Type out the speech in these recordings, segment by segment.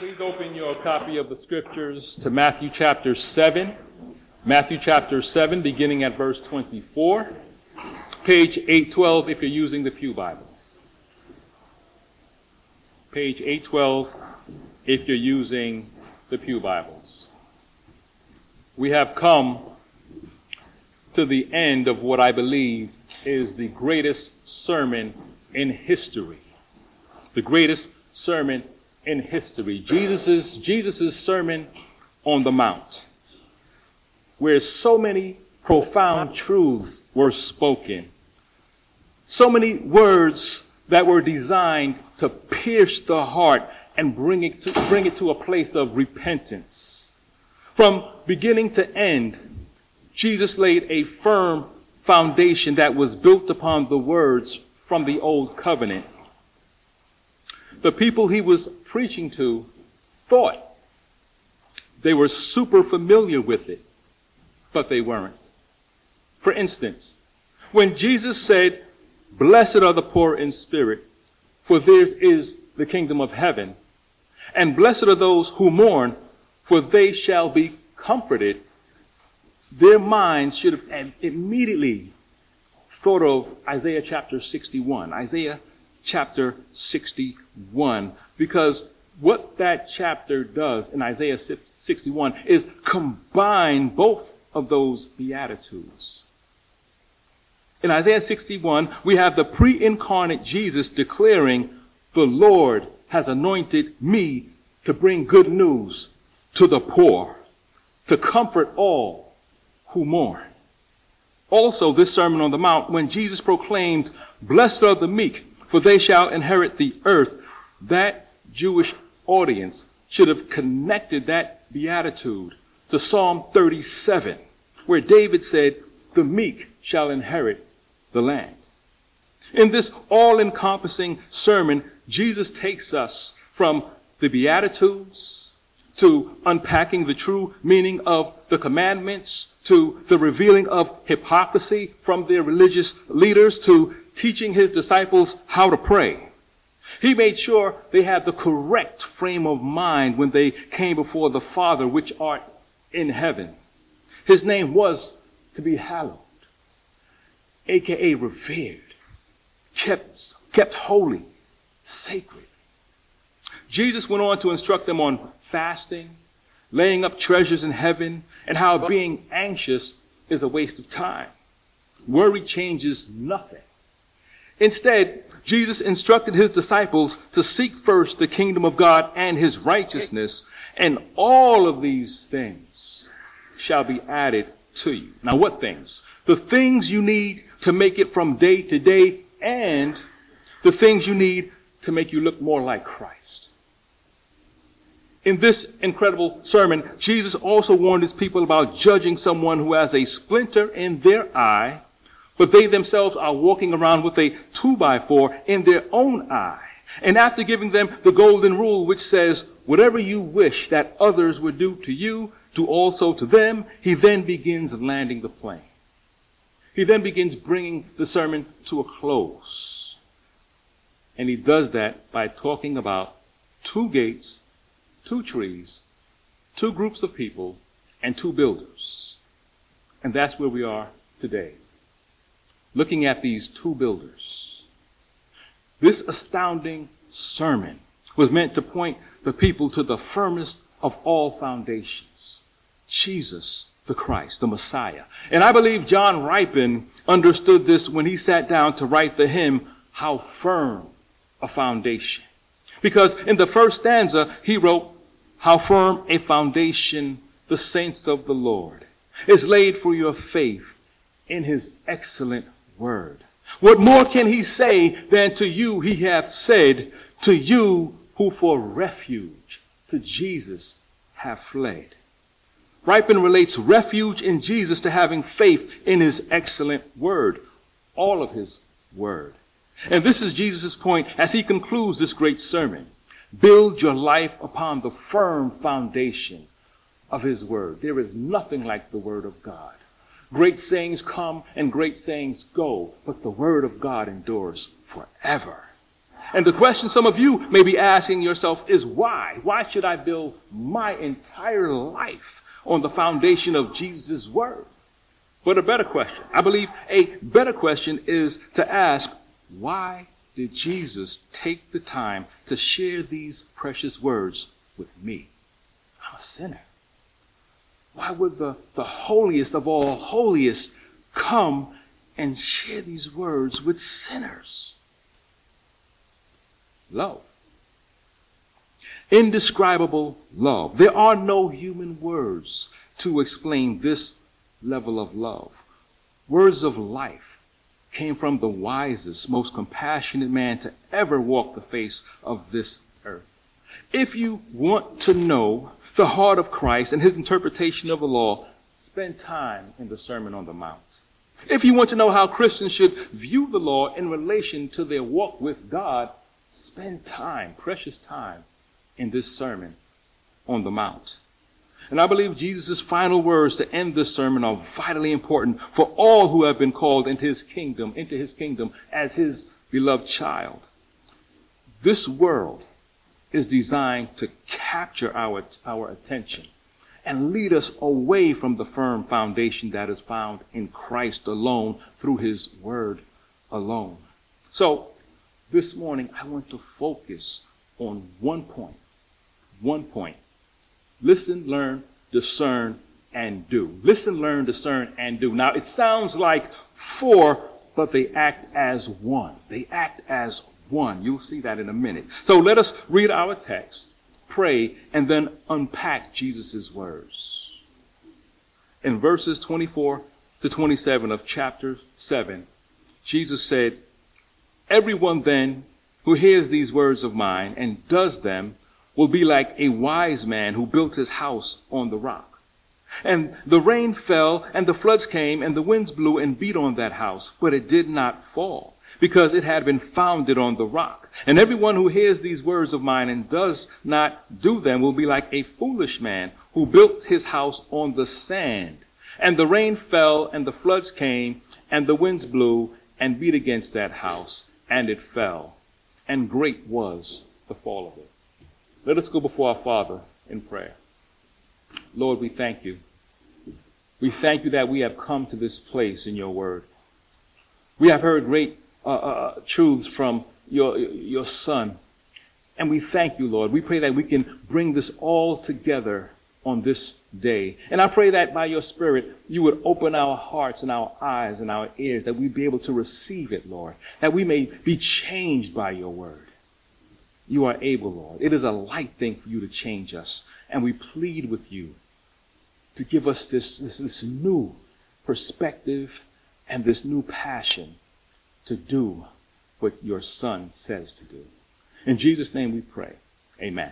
Please open your copy of the scriptures to Matthew chapter 7. Matthew chapter 7, beginning at verse 24. Page 812 if you're using the Pew Bibles. Page 812 if you're using the Pew Bibles. We have come to the end of what I believe is the greatest sermon in history. The greatest sermon in history. Jesus' Sermon on the Mount, where so many profound truths were spoken. So many words that were designed to pierce the heart and bring it to a place of repentance. From beginning to end, Jesus laid a firm foundation that was built upon the words from the Old Covenant. The people he was preaching to thought they were super familiar with it, but they weren't. For instance, when Jesus said, "Blessed are the poor in spirit, for theirs is the kingdom of heaven, and blessed are those who mourn, for they shall be comforted," their minds should have immediately thought of Isaiah chapter 61. Isaiah chapter 61, because what that chapter does in Isaiah 61 is combine both of those beatitudes. In Isaiah 61, we have the pre-incarnate Jesus declaring, "The Lord has anointed me to bring good news to the poor, to comfort all who mourn." Also, this Sermon on the Mount, when Jesus proclaimed, "Blessed are the meek, for they shall inherit the earth," that Jewish audience should have connected that beatitude to Psalm 37, where David said, "The meek shall inherit the land." In this all-encompassing sermon, Jesus takes us from the Beatitudes to unpacking the true meaning of the commandments, to the revealing of hypocrisy from their religious leaders, to teaching his disciples how to pray. He made sure they had the correct frame of mind when they came before the Father which art in heaven. His name was to be hallowed, aka revered, kept holy, sacred. Jesus went on to instruct them on fasting, laying up treasures in heaven, and how being anxious is a waste of time. Worry changes nothing. Instead, Jesus instructed his disciples to seek first the kingdom of God and his righteousness, and all of these things shall be added to you. Now, what things? The things you need to make it from day to day, and the things you need to make you look more like Christ. In this incredible sermon, Jesus also warned his people about judging someone who has a splinter in their eye, but they themselves are walking around with a 2x4 in their own eye. And after giving them the golden rule, which says, "Whatever you wish that others would do to you, do also to them," he then begins landing the plane. He then begins bringing the sermon to a close. And he does that by talking about two gates, two trees, two groups of people, and two builders. And that's where we are today, looking at these two builders. This astounding sermon was meant to point the people to the firmest of all foundations, Jesus the Christ, the Messiah. And I believe John Ripen understood this when he sat down to write the hymn, "How Firm a Foundation." Because in the first stanza, he wrote, "How firm a foundation the saints of the Lord is laid for your faith in his excellent word. What more can he say than to you he hath said, to you who for refuge to Jesus have fled?" Ripen relates refuge in Jesus to having faith in his excellent word, all of his word. And this is Jesus' point as he concludes this great sermon. Build your life upon the firm foundation of his word. There is nothing like the word of God. Great sayings come and great sayings go, but the word of God endures forever. And the question some of you may be asking yourself is why? Why should I build my entire life on the foundation of Jesus' word? But a better question, I believe a better question is to ask, why did Jesus take the time to share these precious words with me? I'm a sinner. Why would the holiest of all holiest come and share these words with sinners? Love. Indescribable love. There are no human words to explain this level of love. Words of life came from the wisest, most compassionate man to ever walk the face of this earth. If you want to know the heart of Christ and his interpretation of the law, spend time in the Sermon on the Mount. If you want to know how Christians should view the law in relation to their walk with God, spend time, precious time, in this Sermon on the Mount. And I believe Jesus' final words to end this sermon are vitally important for all who have been called into his kingdom as his beloved child. This world is designed to capture our attention and lead us away from the firm foundation that is found in Christ alone through his word alone. So this morning, I want to focus on one point. Listen, learn, discern, and do. Listen, learn, discern, and do. Now, it sounds like four, but they act as one. They act as one. You'll see that in a minute. So let us read our text, pray, and then unpack Jesus' words. In verses 24 to 27 of chapter 7, Jesus said, "Everyone then who hears these words of mine and does them will be like a wise man who built his house on the rock. And the rain fell, and the floods came, and the winds blew and beat on that house, but it did not fall, because it had been founded on the rock. And everyone who hears these words of mine and does not do them will be like a foolish man who built his house on the sand. And the rain fell, and the floods came, and the winds blew and beat against that house, and it fell. And great was the fall of it." Let us go before our Father in prayer. Lord, we thank you. We thank you that we have come to this place in your word. We have heard great truths from your Son. And we thank you, Lord. We pray that we can bring this all together on this day. And I pray that by your Spirit, you would open our hearts and our eyes and our ears, that we'd be able to receive it, Lord, that we may be changed by your word. You are able, Lord. It is a light thing for you to change us. And we plead with you to give us this new perspective and this new passion to do what your Son says to do. In Jesus' name we pray. Amen.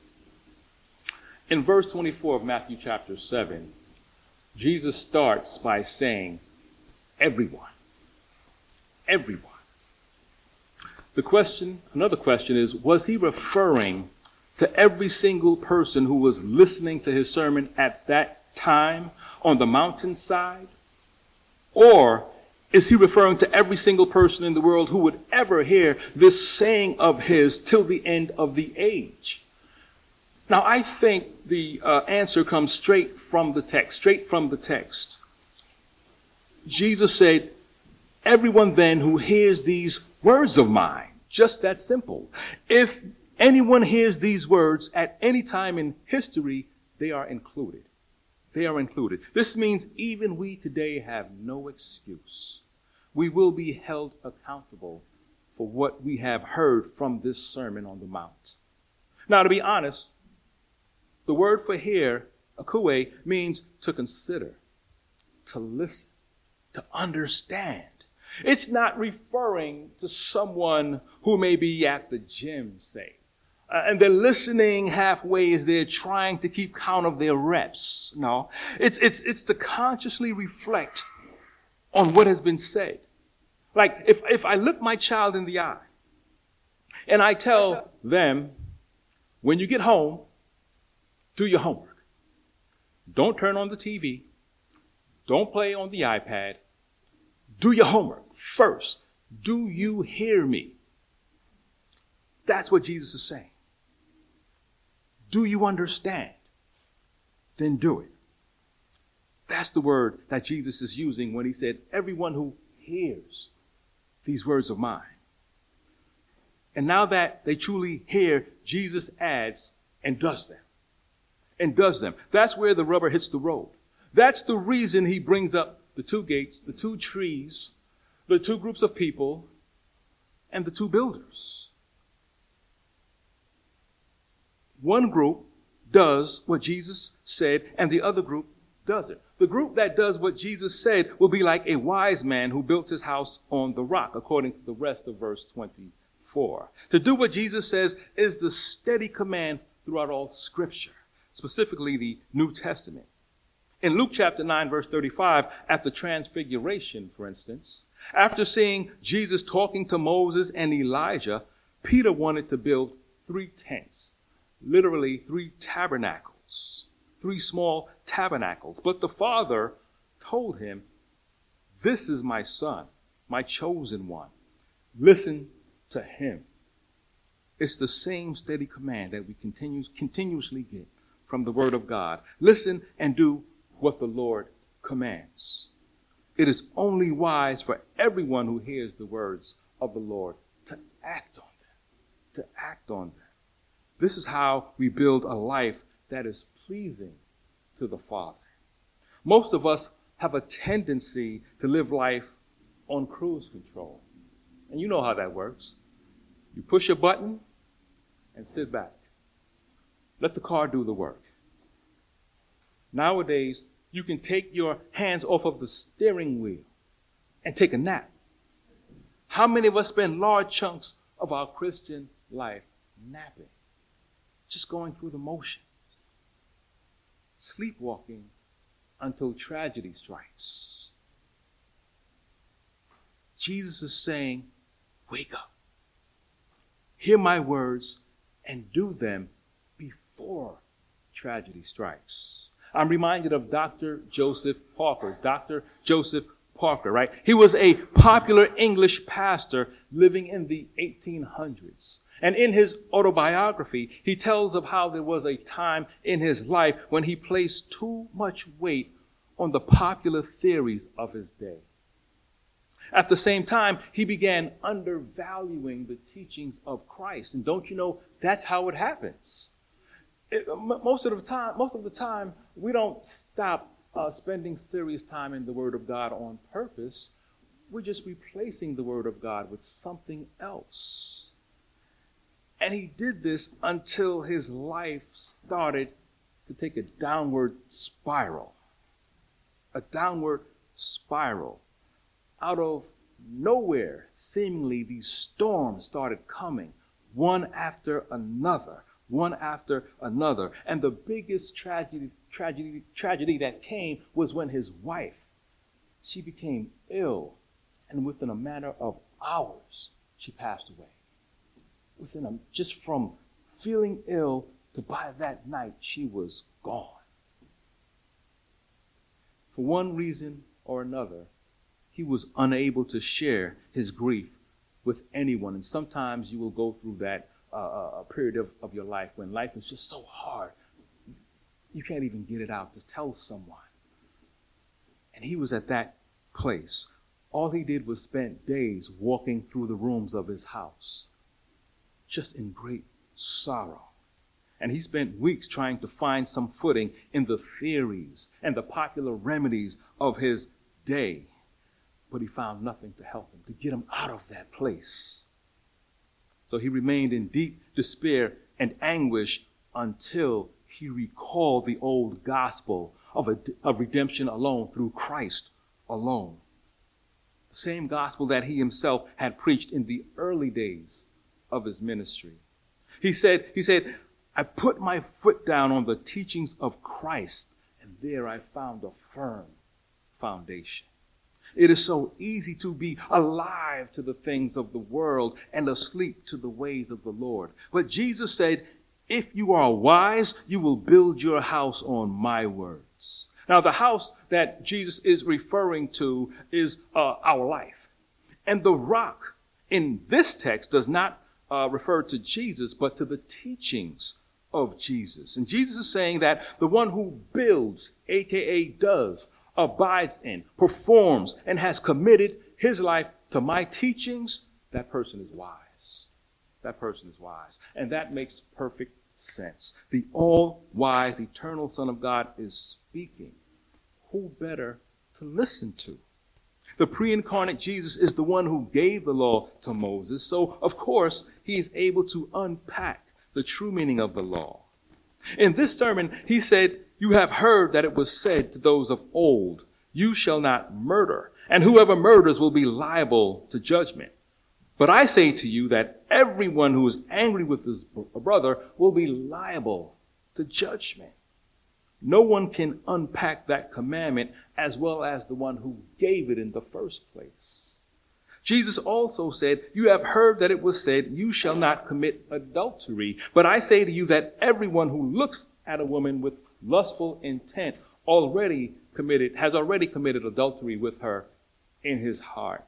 In verse 24 of Matthew chapter 7, Jesus starts by saying, everyone. Everyone. Another question is, was he referring to every single person who was listening to his sermon at that time on the mountainside? Or is he referring to every single person in the world who would ever hear this saying of his till the end of the age? Now, I think the answer comes straight from the text. Jesus said, "Everyone then who hears these words of mine," just that simple. If anyone hears these words at any time in history, they are included. They are included. This means even we today have no excuse. We will be held accountable for what we have heard from this Sermon on the Mount. Now, to be honest, the word for hear, akouē, means to consider, to listen, to understand. It's not referring to someone who may be at the gym, say, and they're listening halfway as they're trying to keep count of their reps. No, it's to consciously reflect on what has been said. Like if I look my child in the eye and I tell them, when you get home, do your homework. Don't turn on the TV. Don't play on the iPad. Do your homework first. Do you hear me? That's what Jesus is saying. Do you understand? Then do it. That's the word that Jesus is using when he said, everyone who hears these words of mine. And now that they truly hear, Jesus adds and does them. And does them. That's where the rubber hits the road. That's the reason he brings up the two gates, the two trees, the two groups of people, and the two builders. One group does what Jesus said, and the other group doesn't. The group that does what Jesus said will be like a wise man who built his house on the rock, according to the rest of verse 24. To do what Jesus says is the steady command throughout all Scripture, specifically the New Testament. In Luke chapter 9, verse 35, at the Transfiguration, for instance, after seeing Jesus talking to Moses and Elijah, Peter wanted to build 3 tents, literally 3 tabernacles, 3 small tabernacles. But the Father told him, "This is my Son, my chosen one. Listen to him." It's the same steady command that we continuously get from the Word of God. Listen and do what the Lord commands. It is only wise for everyone who hears the words of the Lord to act on them. To act on them. This is how we build a life that is pleasing to the Father. Most of us have a tendency to live life on cruise control. And you know how that works. You push a button and sit back. Let the car do the work. Nowadays, you can take your hands off of the steering wheel and take a nap. How many of us spend large chunks of our Christian life napping? Just going through the motions. Sleepwalking until tragedy strikes. Jesus is saying, wake up. Hear my words and do them before tragedy strikes. I'm reminded of Dr. Joseph Parker. Dr. Joseph Parker, right? He was a popular English pastor living in the 1800s. And in his autobiography, he tells of how there was a time in his life when he placed too much weight on the popular theories of his day. At the same time, he began undervaluing the teachings of Christ. And don't you know, that's how it happens. Most of the time, we don't stop spending serious time in the Word of God on purpose. We're just replacing the Word of God with something else. And he did this until his life started to take a downward spiral. A downward spiral. Out of nowhere, seemingly, these storms started coming, one after another. One after another. And the biggest tragedy that came was when his wife, she became ill. And within a matter of hours, she passed away. Just from feeling ill to by that night, she was gone. For one reason or another, he was unable to share his grief with anyone. And sometimes you will go through that a period of your life when life is just so hard. You can't even get it out. Just tell someone. And he was at that place. All he did was spend days walking through the rooms of his house, just in great sorrow. And he spent weeks trying to find some footing in the theories and the popular remedies of his day. But he found nothing to help him, to get him out of that place. So he remained in deep despair and anguish until he recalled the old gospel of redemption alone through Christ alone. The same gospel that he himself had preached in the early days of his ministry. He said, I put my foot down on the teachings of Christ, and there I found a firm foundation. It is so easy to be alive to the things of the world and asleep to the ways of the Lord. But Jesus said, if you are wise, you will build your house on my words. Now, the house that Jesus is referring to is our life. And the rock in this text does not referred to Jesus, but to the teachings of Jesus. And Jesus is saying that the one who builds, aka does, abides in, performs, and has committed his life to my teachings, that person is wise. That person is wise. And that makes perfect sense. The all-wise, eternal Son of God is speaking. Who better to listen to? The pre-incarnate Jesus is the one who gave the law to Moses. So, of course, he is able to unpack the true meaning of the law. In this sermon, he said, "You have heard that it was said to those of old, 'You shall not murder, and whoever murders will be liable to judgment.' But I say to you that everyone who is angry with his brother will be liable to judgment." No one can unpack that commandment as well as the one who gave it in the first place. Jesus also said, "You have heard that it was said, 'You shall not commit adultery.' But I say to you that everyone who looks at a woman with lustful intent has already committed adultery with her in his heart."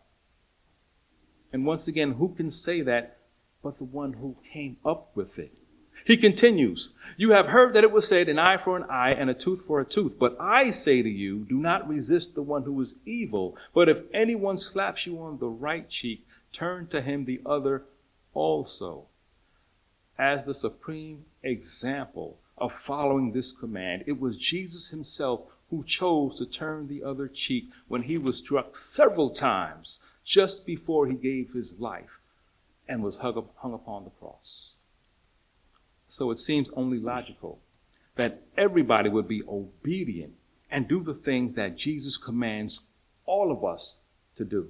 And once again, who can say that but the one who came up with it? He continues, "You have heard that it was said, 'An eye for an eye and a tooth for a tooth.' But I say to you, do not resist the one who is evil. But if anyone slaps you on the right cheek, turn to him the other also." As the supreme example of following this command, it was Jesus himself who chose to turn the other cheek when he was struck several times just before he gave his life and was hung upon the cross. So it seems only logical that everybody would be obedient and do the things that Jesus commands all of us to do.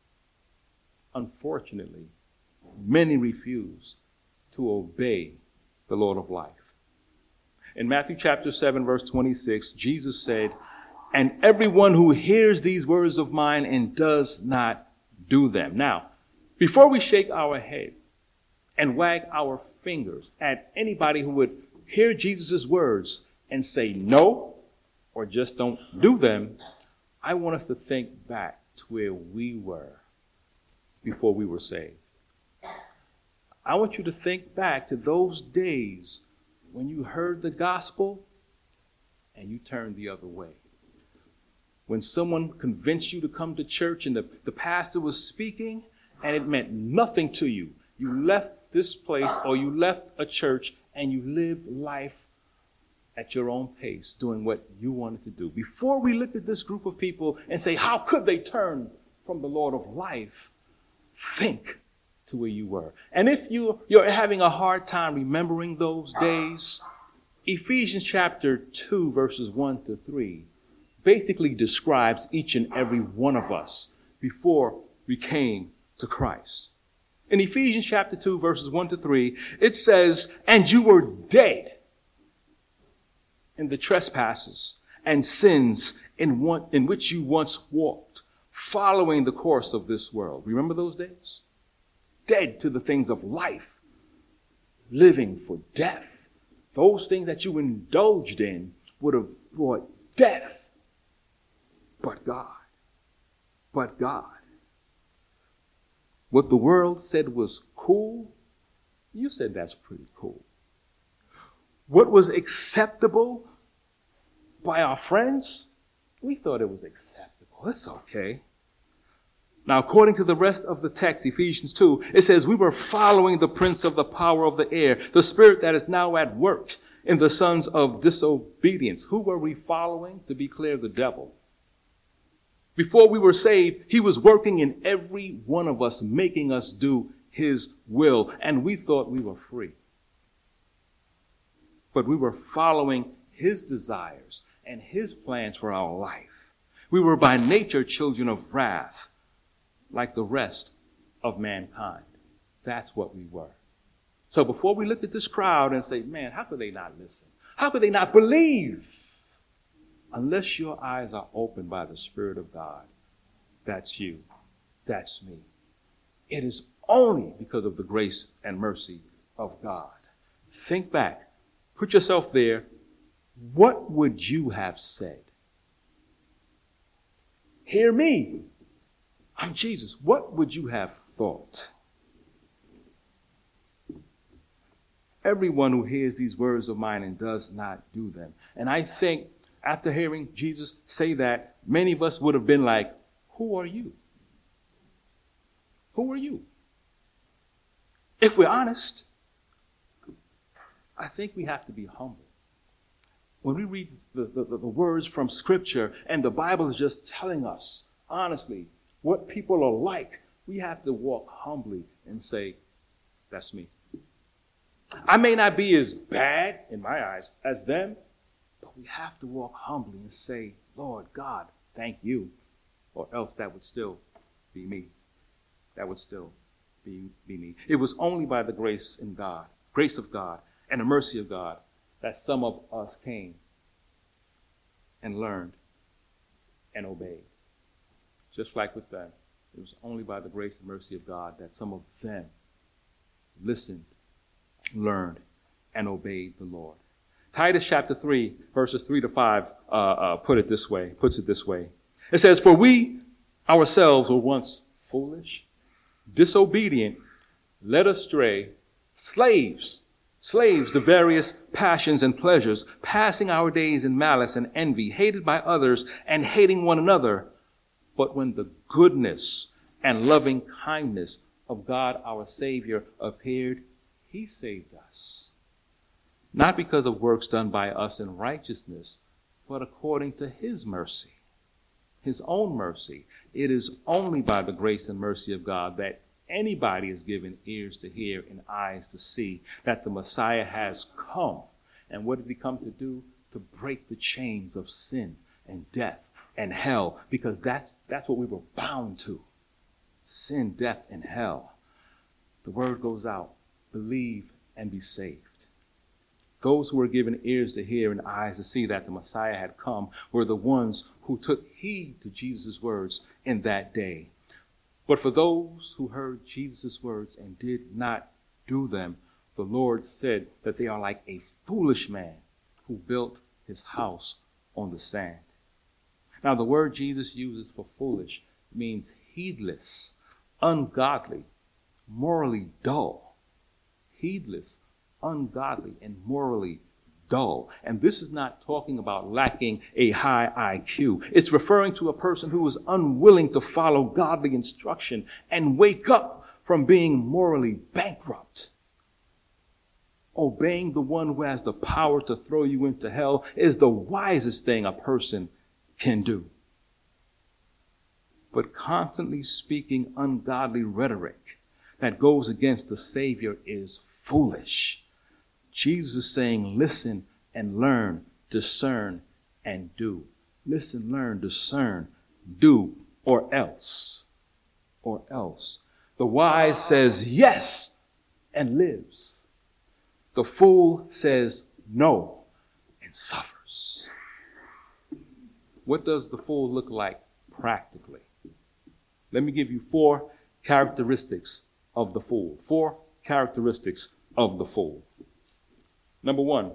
Unfortunately, many refuse to obey the Lord of life. In Matthew chapter 7, verse 26, Jesus said, "And everyone who hears these words of mine and does not do them." Now, before we shake our head and wag our fingers at anybody who would hear Jesus' words and say no or just don't do them, I want us to think back to where we were before we were saved. I want you to think back to those days when you heard the gospel and you turned the other way. When someone convinced you to come to church and the pastor was speaking and it meant nothing to you. You left this place or you left a church and you lived life at your own pace, doing what you wanted to do. Before we look at this group of people and say, how could they turn from the Lord of life? Think to where you were. And if you're having a hard time remembering those days, Ephesians chapter 2, verses 1 to 3, basically describes each and every one of us before we came to Christ. In Ephesians chapter 2, verses 1 to 3, it says, "And you were dead in the trespasses and sins in which you once walked, following the course of this world." Remember those days? Dead to the things of life, living for death. Those things that you indulged in would have brought death. But God. What the world said was cool, you said that's pretty cool. What was acceptable by our friends, we thought it was acceptable. It's okay. Now, according to the rest of the text, Ephesians 2, it says, "We were following the prince of the power of the air, the spirit that is now at work in the sons of disobedience." Who were we following? To be clear, the devil. Before we were saved, he was working in every one of us, making us do his will, and we thought we were free. But we were following his desires and his plans for our life. We were by nature children of wrath, like the rest of mankind. That's what we were. So before we look at this crowd and say, man, how could they not listen? How could they not believe? Unless your eyes are opened by the Spirit of God, that's you. That's me. It is only because of the grace and mercy of God. Think back. Put yourself there. What would you have said? Hear me. I'm Jesus. What would you have thought? everyone who hears these words of mine and does not do them. And I think after hearing Jesus say that, many of us would have been like, who are you? Who are you? If we're honest, I think we have to be humble. When we read the words from Scripture and the Bible is just telling us, honestly, what people are like, we have to walk humbly and say, that's me. I may not be as bad in my eyes as them, but we have to walk humbly and say, Lord God, thank you, or else that would still be me. That would still be me. It was only by the grace of God, and the mercy of God that some of us came and learned and obeyed. Just like with them, it was only by the grace and mercy of God that some of them listened, learned, and obeyed the Lord. Titus chapter 3, verses 3 to 5 puts it this way. It says, for we ourselves were once foolish, disobedient, led astray, slaves to various passions and pleasures, passing our days in malice and envy, hated by others and hating one another. But when the goodness and loving kindness of God our Savior appeared, he saved us. Not because of works done by us in righteousness, but according to his mercy, his own mercy. It is only by the grace and mercy of God that anybody is given ears to hear and eyes to see that the Messiah has come. And what did he come to do? To break the chains of sin and death and hell, because that's what we were bound to. Sin, death, and hell. The word goes out, believe and be saved. Those who were given ears to hear and eyes to see that the Messiah had come were the ones who took heed to Jesus' words in that day. But for those who heard Jesus' words and did not do them, the Lord said that they are like a foolish man who built his house on the sand. Now, the word Jesus uses for foolish means heedless, ungodly, morally dull. Heedless, ungodly, and morally dull. And this is not talking about lacking a high IQ. It's referring to a person who is unwilling to follow godly instruction and wake up from being morally bankrupt. Obeying the one who has the power to throw you into hell is the wisest thing a person can do. But constantly speaking ungodly rhetoric that goes against the Savior is foolish. Jesus is saying, listen and learn, discern, and do. Listen, learn, discern, do, or else. Or else. The wise says yes and lives. The fool says no and suffers. What does the fool look like practically? Let me give you 4 characteristics of the fool. 4 characteristics of the fool. Number 1,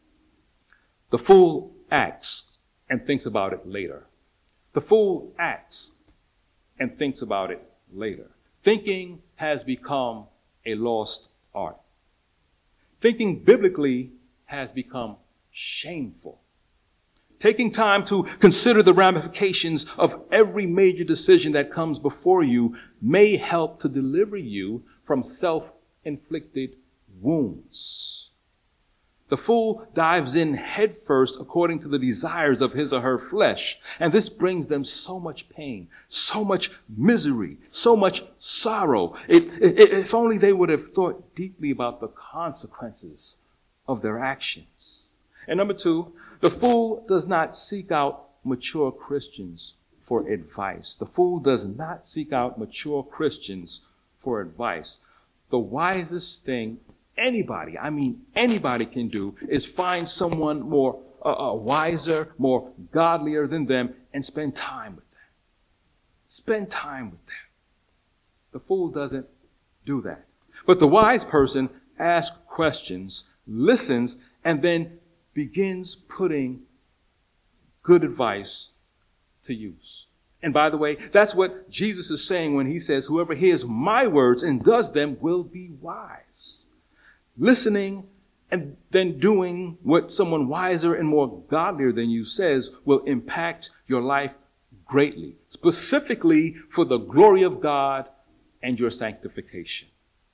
the fool acts and thinks about it later. The fool acts and thinks about it later. Thinking has become a lost art. Thinking biblically has become shameful. Taking time to consider the ramifications of every major decision that comes before you may help to deliver you from self-inflicted wounds. The fool dives in headfirst according to the desires of his or her flesh, and this brings them so much pain, so much misery, so much sorrow. If only they would have thought deeply about the consequences of their actions. And number 2, the fool does not seek out mature Christians for advice. The fool does not seek out mature Christians for advice. The wisest thing anybody can do is find someone more wiser, more godlier than them and spend time with them. Spend time with them. The fool doesn't do that. But the wise person asks questions, listens, and then begins putting good advice to use. And by the way, that's what Jesus is saying when he says, whoever hears my words and does them will be wise. Listening And then doing what someone wiser and more godlier than you says will impact your life greatly, specifically for the glory of God and your sanctification.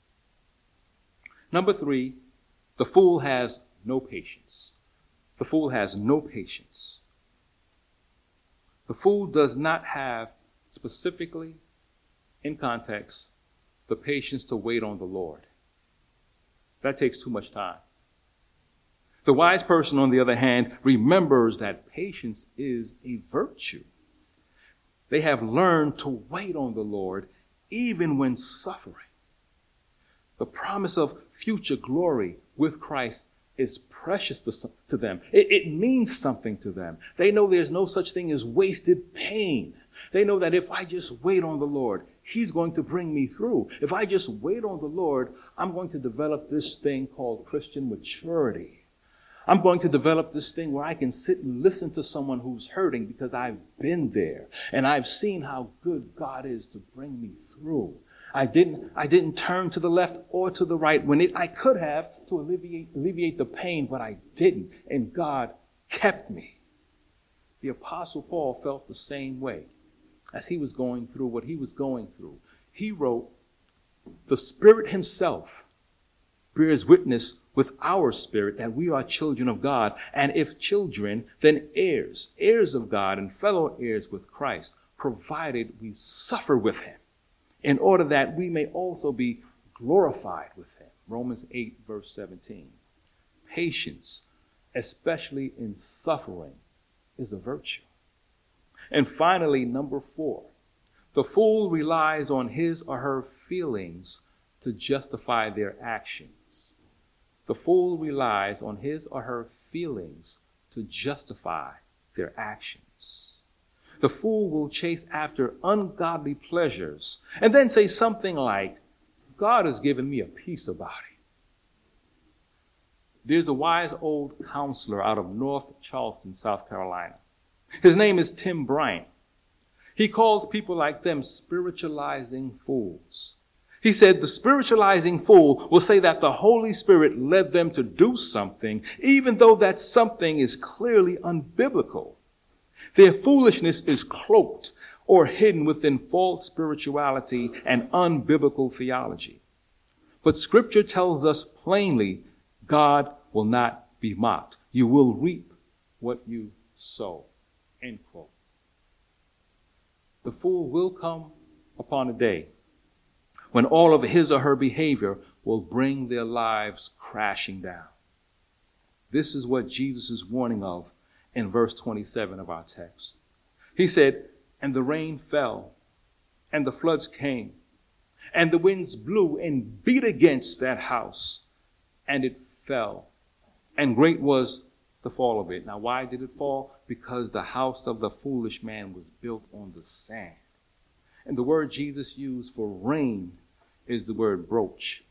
Number 3, the fool has no patience. The fool has no patience. The fool does not have, specifically in context, the patience to wait on the Lord. That takes too much time. The wise person, on the other hand, remembers that patience is a virtue. They have learned to wait on the Lord even when suffering. The promise of future glory with Christ is precious to them. It means something to them. They know there's no such thing as wasted pain. They know that if I just wait on the Lord, He's going to bring me through. If I just wait on the Lord, I'm going to develop this thing called Christian maturity. I'm going to develop this thing where I can sit and listen to someone who's hurting because I've been there and I've seen how good God is to bring me through. I didn't turn to the left or to the right when I could have to alleviate the pain, but I didn't. And God kept me. The Apostle Paul felt the same way as he was going through what he was going through. He wrote, "The Spirit Himself bears witness with our spirit that we are children of God, and if children, then heirs, heirs of God and fellow heirs with Christ, provided we suffer with Him, in order that we may also be glorified with Him." Romans 8, verse 17. Patience, especially in suffering, is a virtue. And finally, number 4, the fool relies on his or her feelings to justify their actions. The fool relies on his or her feelings to justify their actions. The fool will chase after ungodly pleasures and then say something like, "God has given me a peace about it." There's a wise old counselor out of North Charleston, South Carolina. His name is Tim Bryant. He calls people like them spiritualizing fools. He said the spiritualizing fool will say that the Holy Spirit led them to do something, even though that something is clearly unbiblical. Their foolishness is cloaked or hidden within false spirituality and unbiblical theology. But Scripture tells us plainly, God will not be mocked. You will reap what you sow. End quote. The fool will come upon a day when all of his or her behavior will bring their lives crashing down. This is what Jesus is warning of in verse 27 of our text. He said, "And the rain fell, and the floods came, and the winds blew and beat against that house, and it fell, and great was the fall of it." Now, why did it fall? Because the house of the foolish man was built on the sand. And the word Jesus used for rain is the word broach.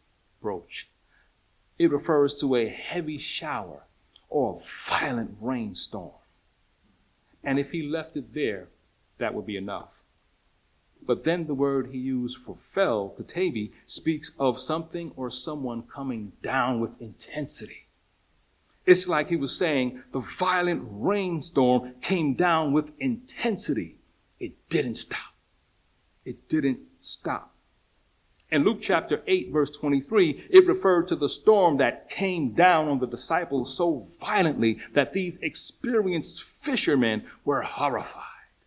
It refers to a heavy shower or a violent rainstorm. And if he left it there, that would be enough. But then the word he used for fell, katavi, speaks of something or someone coming down with intensity. It's like he was saying the violent rainstorm came down with intensity. It didn't stop. It didn't stop. In Luke chapter 8, verse 23, it referred to the storm that came down on the disciples so violently that these experienced fishermen were horrified.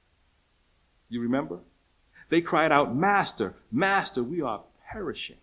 You remember? They cried out, "Master, Master, we are perishing."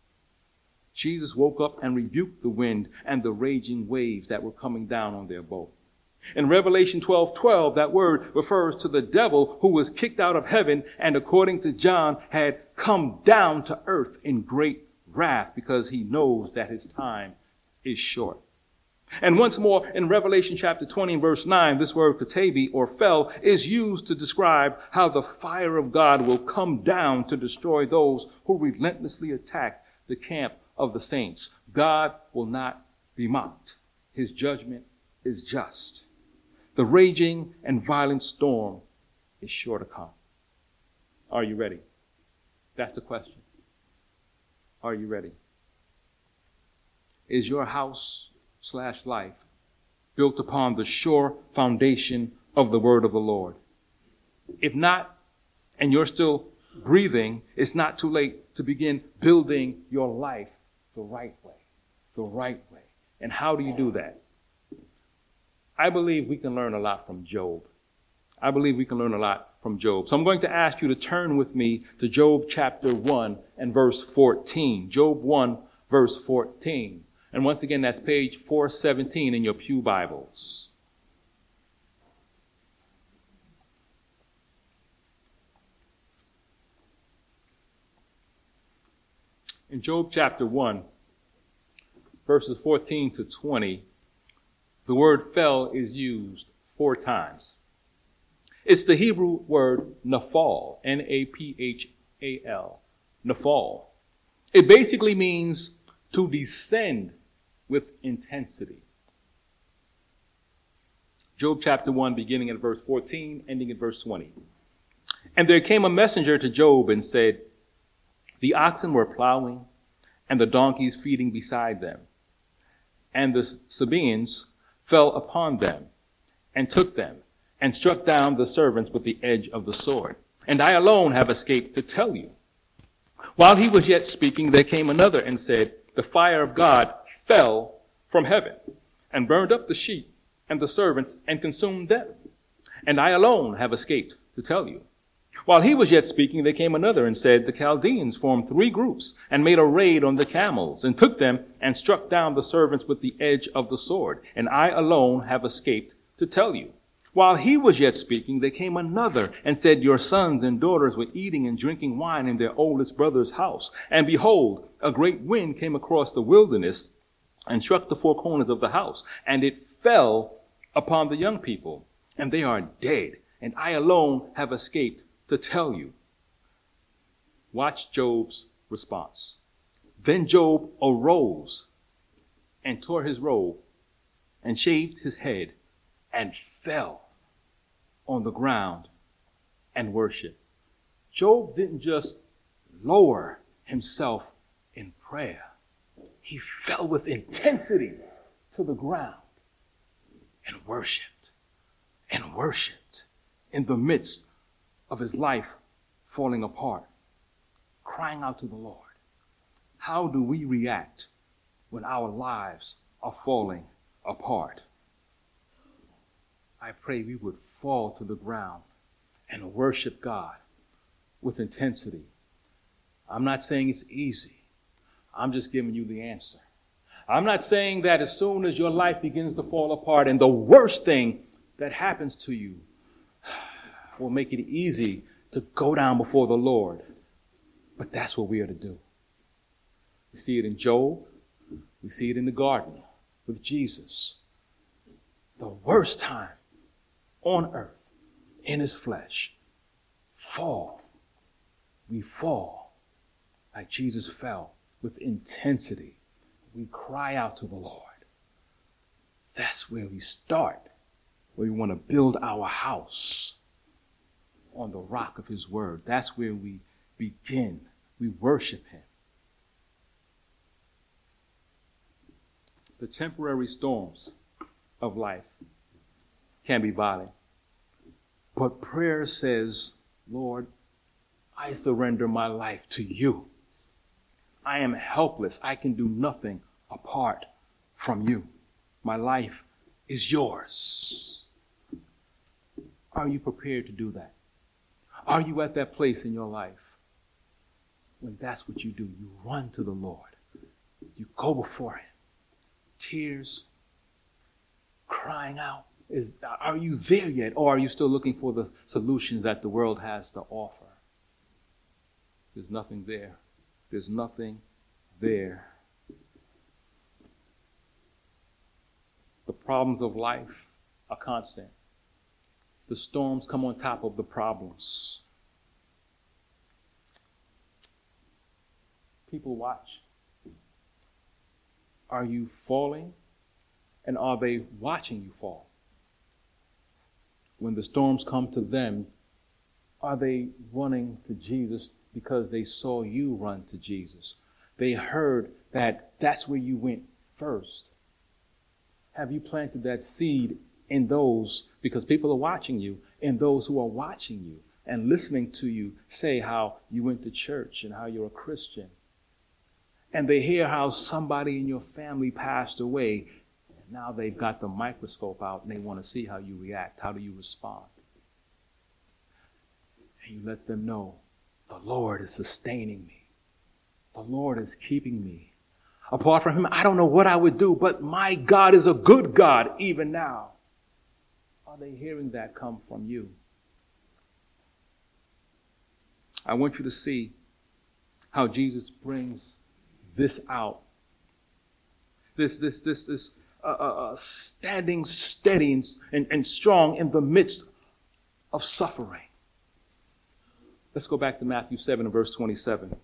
Jesus woke up and rebuked the wind and the raging waves that were coming down on their boat. In Revelation 12:12, that word refers to the devil who was kicked out of heaven and, according to John, had come down to earth in great wrath because he knows that his time is short. And once more, in Revelation chapter 20, verse 9, this word katavi, or fell, is used to describe how the fire of God will come down to destroy those who relentlessly attack the camp of the saints. God will not be mocked. His judgment is just. The raging and violent storm is sure to come. Are you ready? That's the question. Are you ready? Is your house life built upon the sure foundation of the word of the Lord. If not, and you're still breathing, it's not too late to begin building your life the right way, the right way. And how do you do that? I believe we can learn a lot from Job. I believe we can learn a lot from Job. So I'm going to ask you to turn with me to Job chapter 1 and verse 14. Job 1, verse 14. And once again, that's page 417 in your pew Bibles. In Job chapter 1, verses 14 to 20, the word fell is used 4 times. It's the Hebrew word naphal, N-A-P-H-A-L, naphal. It basically means to descend with intensity. Job chapter 1, beginning at verse 14, ending at verse 20. And there came a messenger to Job and said, the oxen were plowing and the donkeys feeding beside them. And the Sabaeans fell upon them and took them and struck down the servants with the edge of the sword. And I alone have escaped to tell you. While he was yet speaking, there came another and said, the fire of God fell from heaven and burned up the sheep and the servants and consumed them. And I alone have escaped to tell you. While he was yet speaking, there came another and said, the Chaldeans formed 3 groups and made a raid on the camels and took them and struck down the servants with the edge of the sword. And I alone have escaped to tell you. While he was yet speaking, there came another and said, your sons and daughters were eating and drinking wine in their oldest brother's house. And behold, a great wind came across the wilderness and struck the 4 corners of the house. And it fell upon the young people, and they are dead. And I alone have escaped to tell you. Watch Job's response. Then Job arose and tore his robe and shaved his head and fell on the ground and worshiped. Job didn't just lower himself in prayer. He fell with intensity to the ground and worshiped in the midst of his life falling apart, crying out to the Lord. How do we react when our lives are falling apart? I pray we would fall to the ground and worship God with intensity. I'm not saying it's easy. I'm just giving you the answer. I'm not saying that as soon as your life begins to fall apart and the worst thing that happens to you will make it easy to go down before the Lord. But that's what we are to do. We see it in Job. We see it in the garden with Jesus. The worst time on earth, in his flesh, we fall like Jesus fell with intensity. We cry out to the Lord. That's where we start, where we want to build our house on the rock of his word. That's where we begin. We worship him. The temporary storms of life can be violent. But prayer says, Lord, I surrender my life to you. I am helpless. I can do nothing apart from you. My life is yours. Are you prepared to do that? Are you at that place in your life when that's what you do? You run to the Lord. You go before him. Tears, crying out. Are you there yet? Or are you still looking for the solutions that the world has to offer? There's nothing there. There's nothing there. The problems of life are constant. The storms come on top of the problems. People watch. Are you falling? And are they watching you fall? When the storms come to them, are they running to Jesus because they saw you run to Jesus? They heard that that's where you went first. Have you planted that seed in those, because people are watching you, and those who are watching you and listening to you say how you went to church and how you're a Christian? And they hear how somebody in your family passed away. And now they've got the microscope out and they want to see how you react. How do you respond? And you let them know, the Lord is sustaining me. The Lord is keeping me. Apart from him, I don't know what I would do, but my God is a good God even now. Are they hearing that come from you? I want you to see how Jesus brings this out. This standing steady and strong in the midst of suffering. Let's go back to Matthew 7 and verse 27.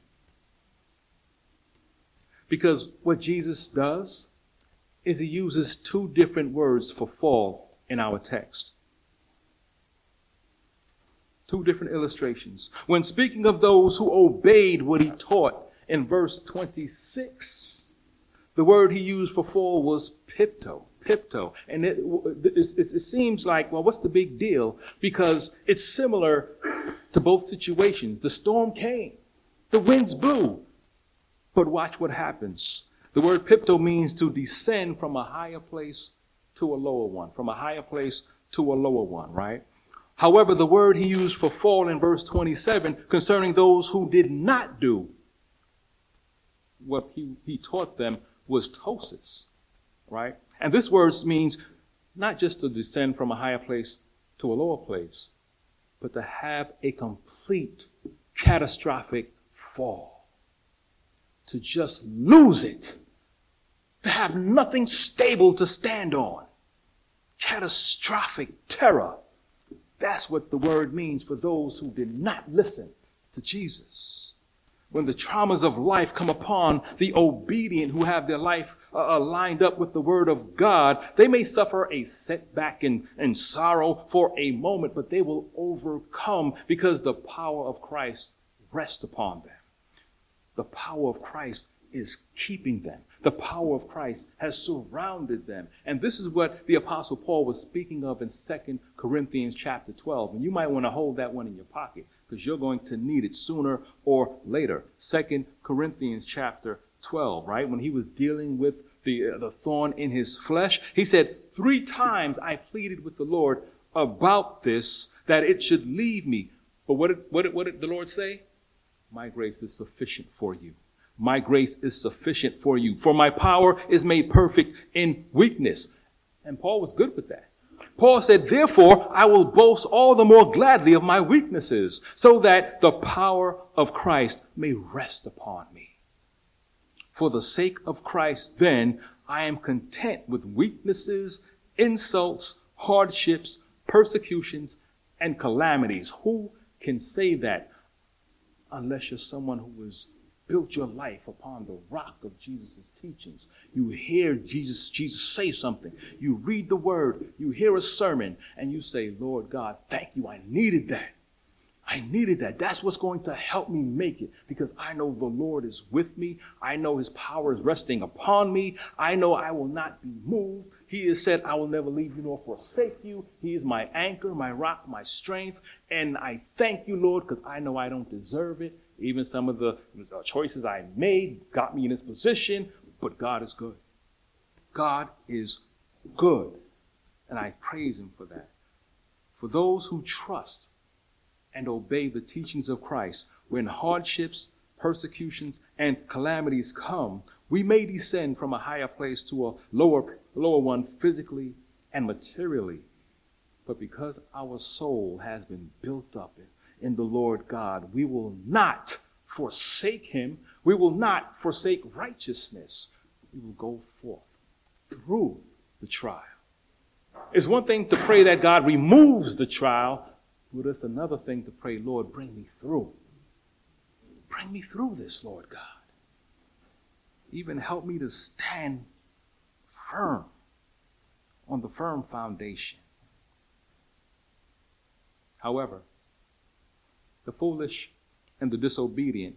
Because what Jesus does is he uses two different words for fall in our text. Two different illustrations. When speaking of those who obeyed what he taught in verse 26, the word he used for fall was pipto. And it seems like, well, what's the big deal? Because it's similar to both situations. The storm came. The winds blew. But watch what happens. The word pipto means to descend from a higher place to a lower one. From a higher place to a lower one, right? However, the word he used for fall in verse 27 concerning those who did not do what he taught them was ptosis, right? And this word means not just to descend from a higher place to a lower place, but to have a complete catastrophic fall. To just lose it. To have nothing stable to stand on. Catastrophic terror. That's what the word means for those who did not listen to Jesus. When the traumas of life come upon the obedient who have their life lined up with the word of God, they may suffer a setback and sorrow for a moment, but they will overcome because the power of Christ rests upon them. The power of Christ is keeping them. The power of Christ has surrounded them. And this is what the Apostle Paul was speaking of in 2 Corinthians chapter 12. And you might want to hold that one in your pocket because you're going to need it sooner or later. 2 Corinthians chapter 12, right? When he was dealing with the thorn in his flesh, he said, 3 times I pleaded with the Lord about this, that it should leave me. But what did the Lord say? My grace is sufficient for you. My grace is sufficient for you. For my power is made perfect in weakness. And Paul was good with that. Paul said, therefore, I will boast all the more gladly of my weaknesses, so that the power of Christ may rest upon me. For the sake of Christ, then, I am content with weaknesses, insults, hardships, persecutions, and calamities. Who can say that? Unless you're someone who has built your life upon the rock of Jesus' teachings. You hear Jesus say something. You read the word. You hear a sermon. And you say, Lord God, thank you. I needed that. I needed that. That's what's going to help me make it. Because I know the Lord is with me. I know his power is resting upon me. I know I will not be moved. He has said, I will never leave you nor forsake you. He is my anchor, my rock, my strength. And I thank you, Lord, because I know I don't deserve it. Even some of the choices I made got me in this position. But God is good. God is good. And I praise him for that. For those who trust and obey the teachings of Christ, when hardships, persecutions, and calamities come, we may descend from a higher place to a lower one physically and materially. But because our soul has been built up in the Lord God, we will not forsake him. We will not forsake righteousness. We will go forth through the trial. It's one thing to pray that God removes the trial, but it's another thing to pray, Lord, bring me through. Bring me through this, Lord God. Even help me to stand firm on the firm foundation. However, the foolish and the disobedient,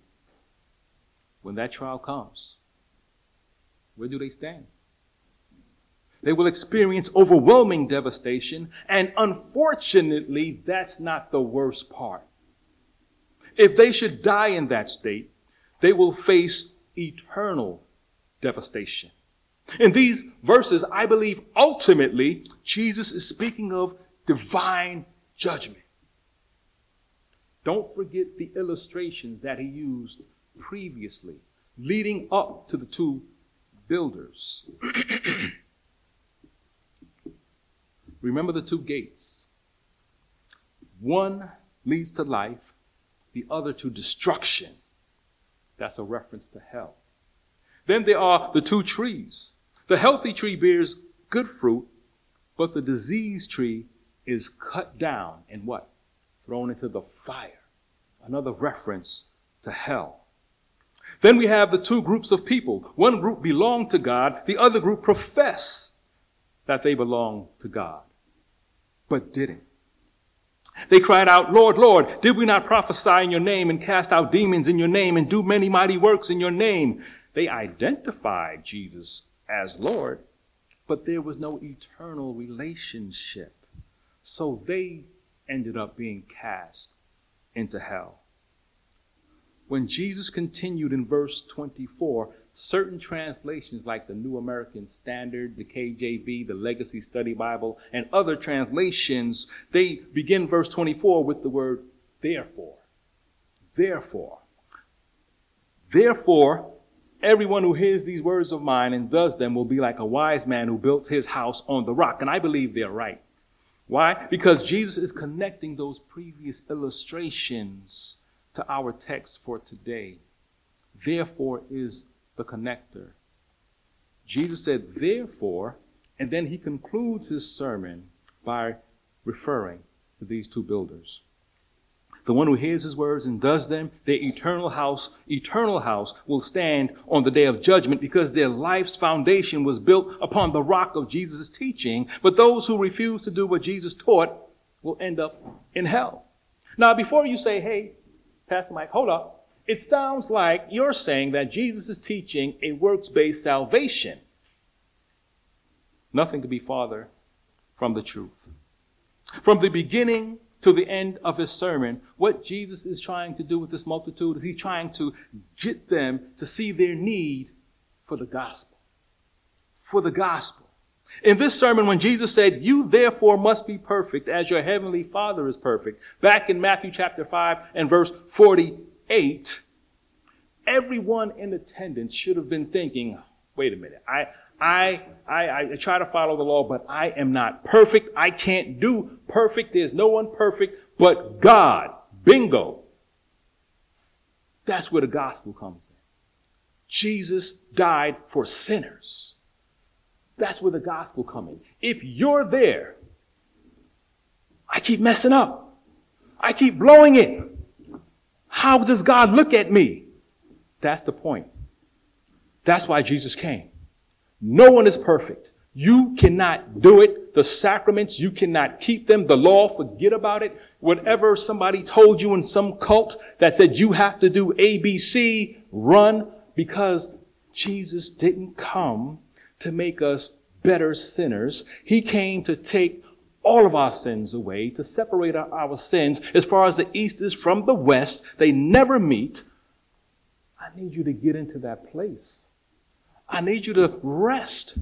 when that trial comes, where do they stand? They will experience overwhelming devastation. And unfortunately, that's not the worst part. If they should die in that state, they will face eternal devastation. In these verses, I believe ultimately Jesus is speaking of divine judgment. Don't forget the illustrations that he used previously, leading up to the two builders. Remember the two gates. One leads to life, the other to destruction. That's a reference to hell. Then there are the two trees. The healthy tree bears good fruit, but the diseased tree is cut down and what? Thrown into the fire. Another reference to hell. Then we have the two groups of people. One group belonged to God. The other group professed that they belonged to God, but didn't. They cried out, Lord, Lord, did we not prophesy in your name and cast out demons in your name and do many mighty works in your name? They identified Jesus as Lord, but there was no eternal relationship. So they ended up being cast into hell. When Jesus continued in verse 24, certain translations like the New American Standard, the KJV, the Legacy Study Bible, and other translations, they begin verse 24 with the word therefore. Therefore. Therefore, everyone who hears these words of mine and does them will be like a wise man who built his house on the rock. And I believe they're right. Why? Because Jesus is connecting those previous illustrations to our text for today. Therefore is the connector. Jesus said, therefore, and then he concludes his sermon by referring to these two builders. The one who hears his words and does them, their eternal house will stand on the day of judgment because their life's foundation was built upon the rock of Jesus' teaching. But those who refuse to do what Jesus taught will end up in hell. Now, before you say, hey, Pastor Mike, hold up. It sounds like you're saying that Jesus is teaching a works-based salvation. Nothing could be farther from the truth. From the beginning to the end of his sermon, what Jesus is trying to do with this multitude is he's trying to get them to see their need for the gospel. For the gospel. In this sermon, when Jesus said, you therefore must be perfect as your heavenly Father is perfect, back in Matthew chapter 5 and verse 48, everyone in attendance should have been thinking, wait a minute, I try to follow the law, but I am not perfect. I can't do perfect. There's no one perfect but God. Bingo. That's where the gospel comes in. Jesus died for sinners. That's where the gospel comes in. If you're there, I keep messing up. I keep blowing it. How does God look at me? That's the point. That's why Jesus came. No one is perfect. You cannot do it. The sacraments, you cannot keep them. The law, forget about it. Whatever somebody told you in some cult that said you have to do ABC, run, because Jesus didn't come to make us better sinners. He came to take all of our sins away, to separate our sins as far as the east is from the west. They never meet. I need you to get into that place. I need you to rest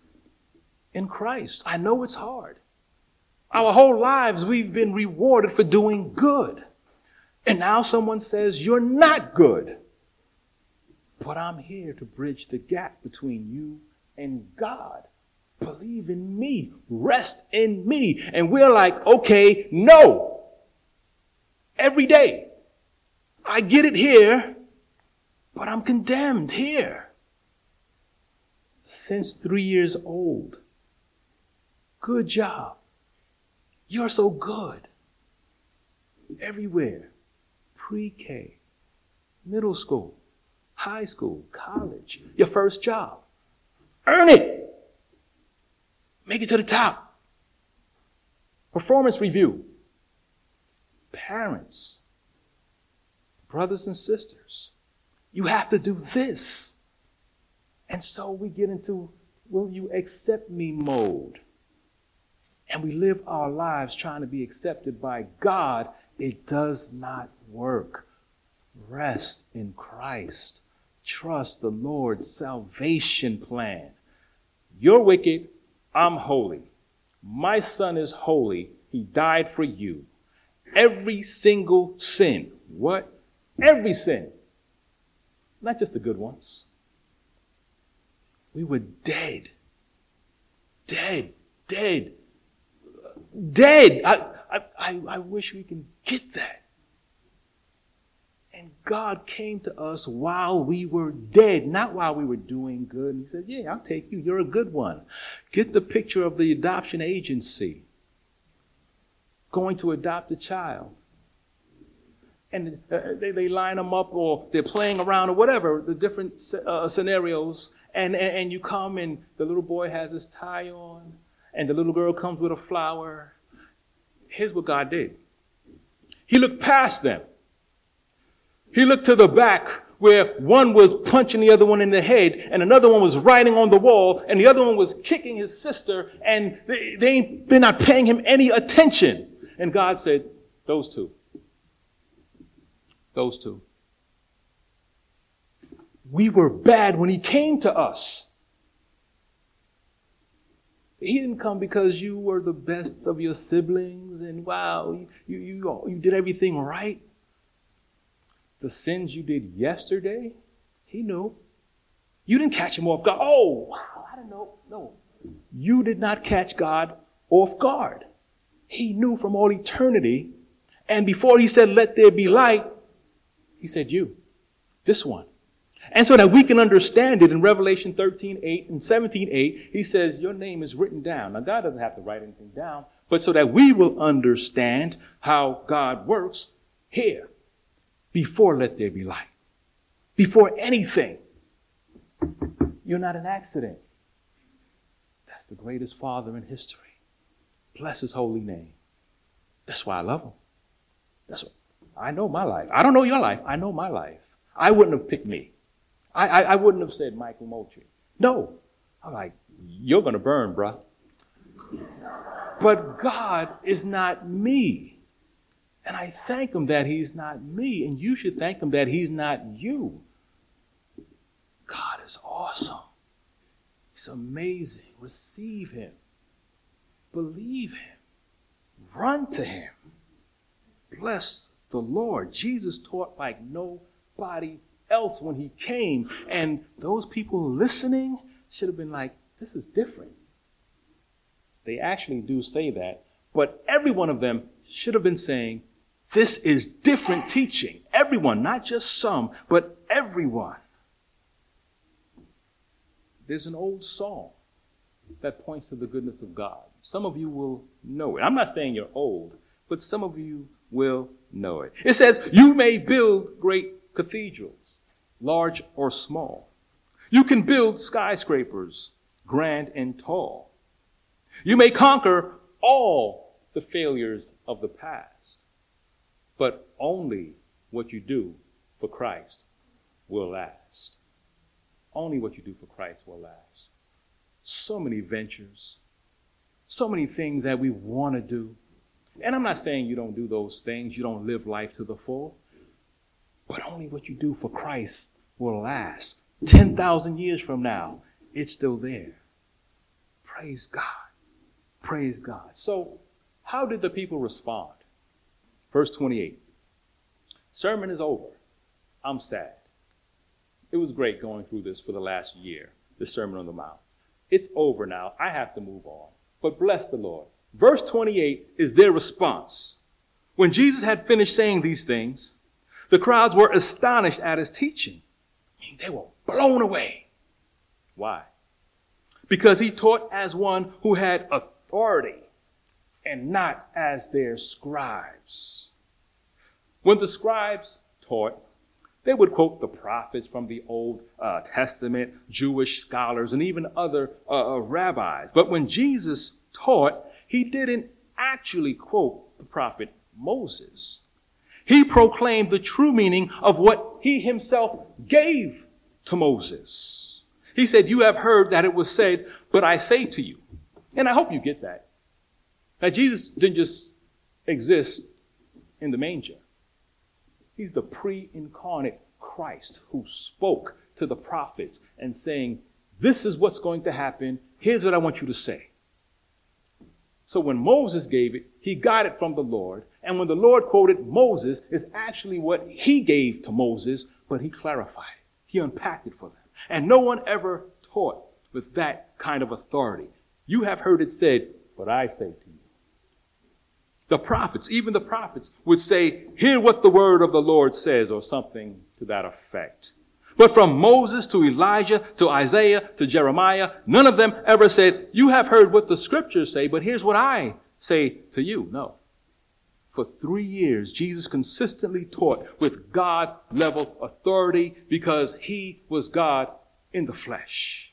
in Christ. I know it's hard. Our whole lives we've been rewarded for doing good. And now someone says, you're not good. But I'm here to bridge the gap between you and God. Believe in me. Rest in me. And we're like, okay, no. Every day. I get it here, but I'm condemned here. Since 3 years old. Good job. You're so good. Everywhere. Pre-K, middle school, high school, college, your first job. Earn it. Make it to the top. Performance review. Parents, brothers and sisters, you have to do this. And so we get into will you accept me mode. And we live our lives trying to be accepted by God. It does not work. Rest in Christ. Trust the Lord's salvation plan. You're wicked. I'm holy. My son is holy. He died for you. Every single sin. What? Every sin. Not just the good ones. We were dead. Dead. Dead. Dead. I wish we can get that. And God came to us while we were dead, not while we were doing good. And he said, yeah, I'll take you. You're a good one. Get the picture of the adoption agency going to adopt a child. And they line them up, or they're playing around, or whatever, the different scenarios. And you come, and the little boy has his tie on, and the little girl comes with a flower. Here's what God did. He looked past them. He looked to the back where one was punching the other one in the head, and another one was writing on the wall, and the other one was kicking his sister, and they're not paying him any attention. And God said, those two. Those two. We were bad when he came to us. He didn't come because you were the best of your siblings and wow, you did everything right. The sins you did yesterday, he knew. You didn't catch him off guard. Oh, wow, I didn't know. No, you did not catch God off guard. He knew from all eternity. And before he said, let there be light, he said, you, this one. And so that we can understand it in Revelation 13:8 and 17:8, he says, your name is written down. Now, God doesn't have to write anything down, but so that we will understand how God works here, before let there be light, before anything. You're not an accident. That's the greatest Father in history. Bless his holy name. That's why I love him. That's what I know my life. I don't know your life. I know my life. I wouldn't have picked me. I wouldn't have said Michael Moultrie. No. I'm like, you're going to burn, bruh. But God is not me. And I thank him that he's not me. And you should thank him that he's not you. God is awesome. He's amazing. Receive him. Believe him. Run to him. Bless the Lord. Jesus taught like nobody else when he came. And those people listening should have been like, this is different. They actually do say that. But every one of them should have been saying, this is different teaching. Everyone, not just some, but everyone. There's an old song that points to the goodness of God. Some of you will know it. I'm not saying you're old, but some of you will know it. It says, you may build great cathedrals, large or small. You can build skyscrapers, grand and tall. You may conquer all the failures of the past, but only what you do for Christ will last. Only what you do for Christ will last. So many ventures, so many things that we want to do. And I'm not saying you don't do those things, you don't live life to the full, but only what you do for Christ will last. 10,000 years from now, it's still there. Praise God. Praise God. So, how did the people respond? Verse 28. Sermon is over. I'm sad. It was great going through this for the last year, the Sermon on the Mount. It's over now. I have to move on. But bless the Lord. Verse 28 is their response. When Jesus had finished saying these things, the crowds were astonished at his teaching. They were blown away. Why? Because he taught as one who had authority and not as their scribes. When the scribes taught, they would quote the prophets from the Old Testament, Jewish scholars, and even other rabbis. But when Jesus taught, he didn't actually quote the prophet Moses. He proclaimed the true meaning of what he himself gave to Moses. He said, you have heard that it was said, But I say to you, and I hope you get that Jesus didn't just exist in the manger. He's the pre-incarnate Christ who spoke to the prophets and saying, this is what's going to happen. Here's what I want you to say. So when Moses gave it, he got it from the Lord. And when the Lord quoted Moses, it's actually what he gave to Moses, but he clarified it. He unpacked it for them. And no one ever taught with that kind of authority. You have heard it said, but I say to you. The prophets, even the prophets, would say, hear what the word of the Lord says, or something to that effect. But from Moses to Elijah to Isaiah to Jeremiah, none of them ever said, you have heard what the scriptures say, but here's what I say to you. No. For 3 years, Jesus consistently taught with God-level authority because he was God in the flesh.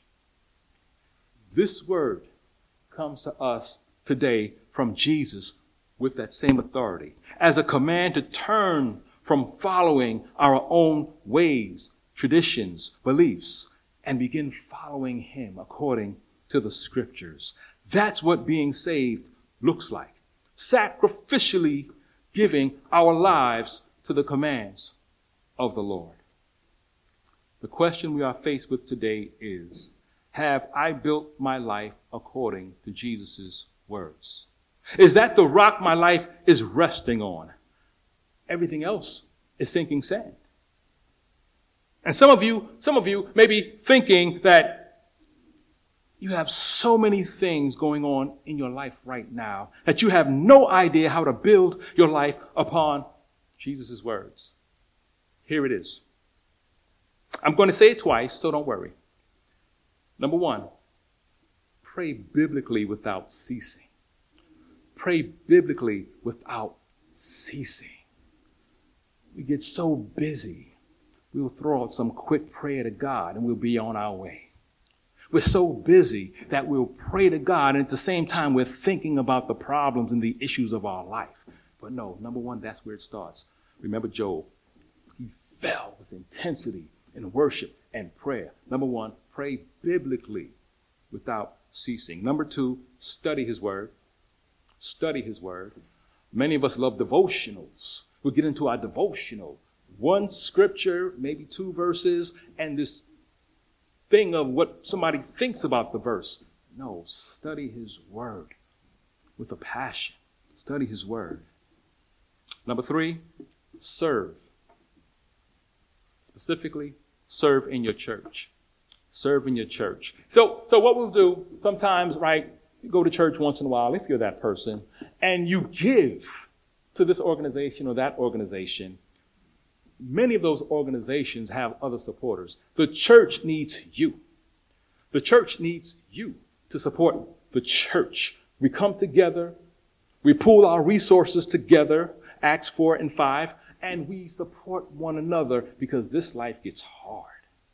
This word comes to us today from Jesus with that same authority as a command to turn from following our own ways, traditions, beliefs, and begin following him according to the scriptures. That's what being saved looks like. Sacrificially giving our lives to the commands of the Lord. The question we are faced with today is, have I built my life according to Jesus' words? Is that the rock my life is resting on? Everything else is sinking sand. And some of you may be thinking that you have so many things going on in your life right now that you have no idea how to build your life upon Jesus' words. Here it is. I'm going to say it twice, so don't worry. Number one, pray biblically without ceasing. Pray biblically without ceasing. We get so busy, we'll throw out some quick prayer to God and we'll be on our way. We're so busy that we'll pray to God and at the same time we're thinking about the problems and the issues of our life. But no, number one, that's where it starts. Remember Job. He fell with intensity in worship and prayer. Number one, pray biblically without ceasing. Number two, study his word. Study his word. Many of us love devotionals. We'll get into our devotional. One scripture, maybe 2 verses, and this thing of what somebody thinks about the verse. No, study his word with a passion. Study his word. Number 3, serve. Specifically, serve in your church. Serve in your church. So what we'll do sometimes, right, you go to church once in a while, if you're that person, and you give to this organization or that organization. Many of those organizations have other supporters. The church needs you. The church needs you to support the church. We come together, we pool our resources together, Acts 4 and 5, and we support one another because this life gets hard.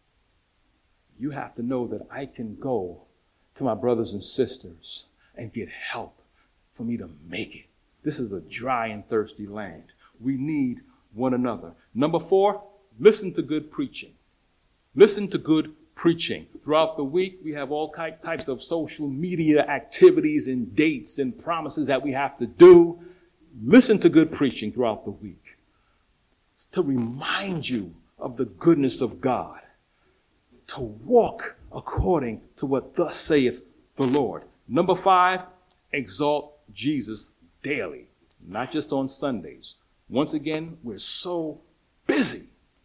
You have to know that I can go to my brothers and sisters and get help for me to make it. This is a dry and thirsty land. We need one another. Number 4, listen to good preaching. Listen to good preaching. Throughout the week, we have all types of social media activities and dates and promises that we have to do. Listen to good preaching throughout the week. It's to remind you of the goodness of God. To walk according to what thus saith the Lord. Number 5, exalt Jesus daily, not just on Sundays. Once again, we're so busy.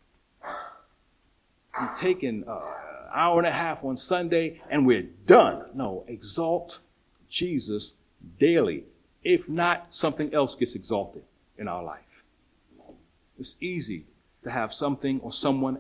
We're taking an hour and a half on Sunday and we're done. No, exalt Jesus daily. If not, something else gets exalted in our life. It's easy to have something or someone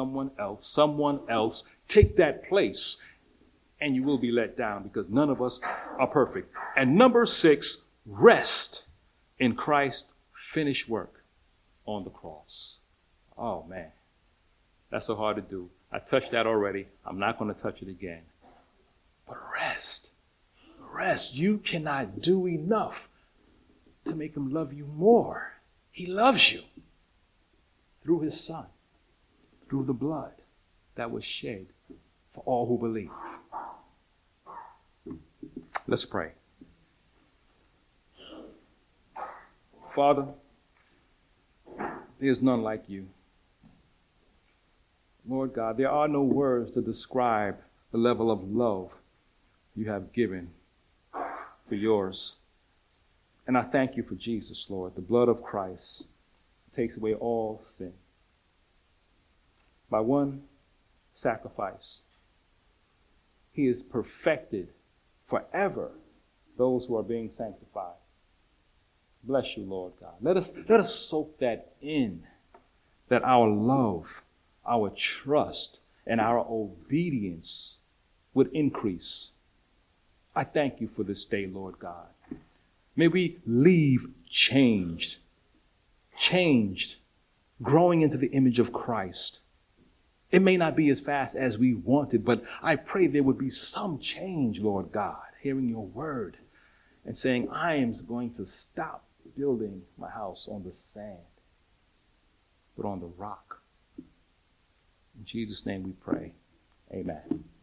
else take that place, and you will be let down because none of us are perfect. And number 6, rest in Christ's finished work on the cross. Oh man, that's so hard to do. I touched that already. I'm not going to touch it again. But rest. You cannot do enough to make him love you more. He loves you through his son, through the blood that was shed for all who believe. Let's pray. Father, there's none like you. Lord God, there are no words to describe the level of love you have given for yours. And I thank you for Jesus, Lord. The blood of Christ takes away all sin. By one sacrifice, he has perfected forever those who are being sanctified. Bless you, Lord God. Let us soak that in, that our love, our trust, and our obedience would increase. I thank you for this day, Lord God. May we leave changed, growing into the image of Christ. It may not be as fast as we wanted, but I pray there would be some change, Lord God, hearing your word and saying, I am going to stop building my house on the sand, but on the rock. In Jesus' name we pray. Amen.